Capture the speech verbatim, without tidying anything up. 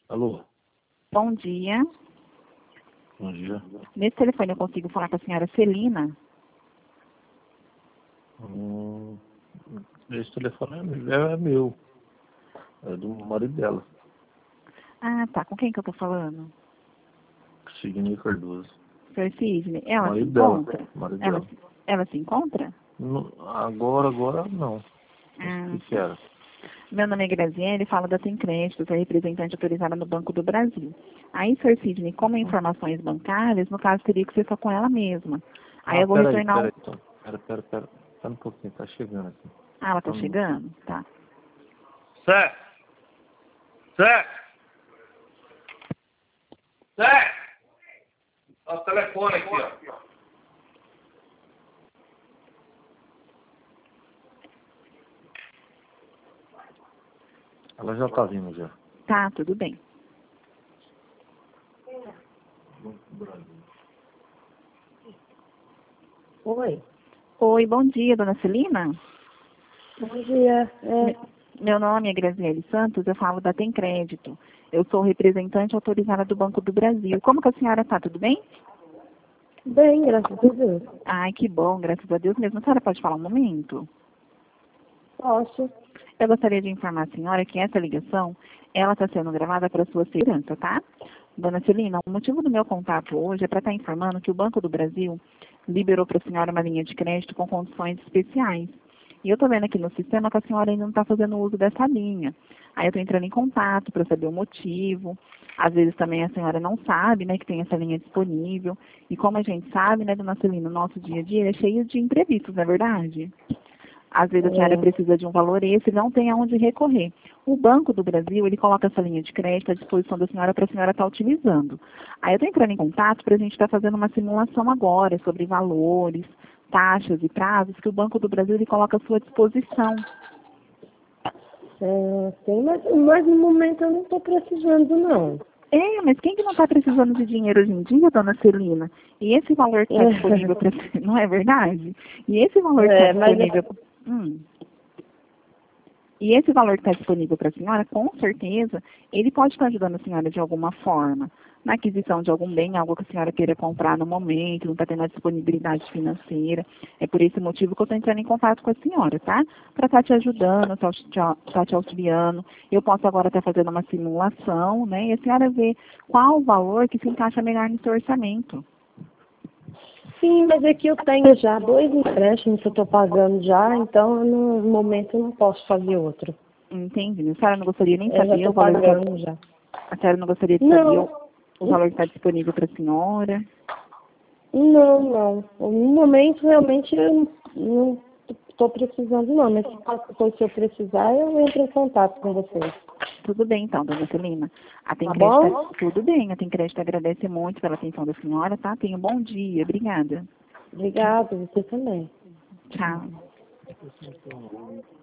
Alô? Bom dia. Bom dia. Nesse telefone eu consigo falar com a senhora Celina? Hum, esse telefone é, é meu. É do marido dela, Ah, tá. Com quem que eu tô falando? Sidney Cardoso. senhor Sidney. Ela se Marido dela. encontra? Marido Ela, dela. ela se encontra? No- agora, agora não. Mas o Ah, que que era? meu nome é Graziele, falo da Tem Crédito, sou representante autorizada no Banco do Brasil. Aí, senhor Sidney, como informações bancárias, no caso teria que ser só com ela mesma. Aí Ah, eu vou peraí, retornar um... peraí. Então. Pera, pera, pera. Pera um pouquinho, tá chegando aqui. Ah, ela Só tá um minuto. chegando? Tá. Zé! Zé! Zé! Ó, o telefone aqui, ó. Ela já tá vindo já. Tá, tudo bem. Oi, Oi, bom dia, dona Celina. bom dia. É, Me- Meu nome é Graziele Santos, eu falo da Tem Crédito. Eu sou representante autorizada do Banco do Brasil. Como que a senhora está? Tudo bem? bem, graças a Deus. Ai, que bom, graças a Deus mesmo. A senhora pode falar um momento? Posso? Eu gostaria de informar a senhora que essa ligação, ela está sendo gravada para sua segurança, tá? Dona Celina, o motivo do meu contato hoje é para estar informando que o Banco do Brasil liberou para a senhora uma linha de crédito com condições especiais. E eu estou vendo aqui no sistema que a senhora ainda não está fazendo uso dessa linha. Aí eu estou entrando em contato para saber o motivo. Às vezes também a senhora não sabe, né, que tem essa linha disponível. E como a gente sabe, né, dona Celina, o nosso dia a dia é cheio de imprevistos, não é verdade? Às vezes a senhora É, precisa de um valor esse e não tem aonde recorrer. O Banco do Brasil, ele coloca essa linha de crédito à disposição da senhora para a senhora estar utilizando. Aí eu estou entrando em contato para a gente estar fazendo uma simulação agora sobre valores, taxas e prazos que o Banco do Brasil ele coloca à sua disposição. é, sim, mas, mas no momento eu não estou precisando, não. É, mas quem que não está precisando de dinheiro hoje em dia, dona Celina? E esse valor que está disponível para... Não é verdade? E esse valor que está É, mas disponível... Hum. E esse valor que está disponível para a senhora, com certeza, ele pode estar ajudando a senhora de alguma forma, na aquisição de algum bem, algo que a senhora queira comprar no momento, não está tendo a disponibilidade financeira. É por esse motivo que eu estou entrando em contato com a senhora, tá? Para estar te ajudando, estar te, tá te auxiliando. Eu posso agora estar fazendo uma simulação, né? E a senhora vê qual o valor que se encaixa melhor no seu orçamento. sim, mas aqui eu tenho já dois empréstimos que eu estou pagando já, então eu não- no momento eu não posso fazer outro. Entende? A senhora não gostaria nem de Eu já saber o estou valor que pagando já. a senhora não gostaria de saber o, Não, o valor que está disponível para a senhora. não, não. No momento realmente eu não estou precisando não, mas se se eu precisar eu entro em contato com vocês. Tudo bem, então, dona Celina. A Tem Tá Crédito, bom? tudo bem. A Tem Crédito agradece muito pela atenção da senhora, tá? Tenha um bom dia. Obrigada. Obrigada, você também. Tchau.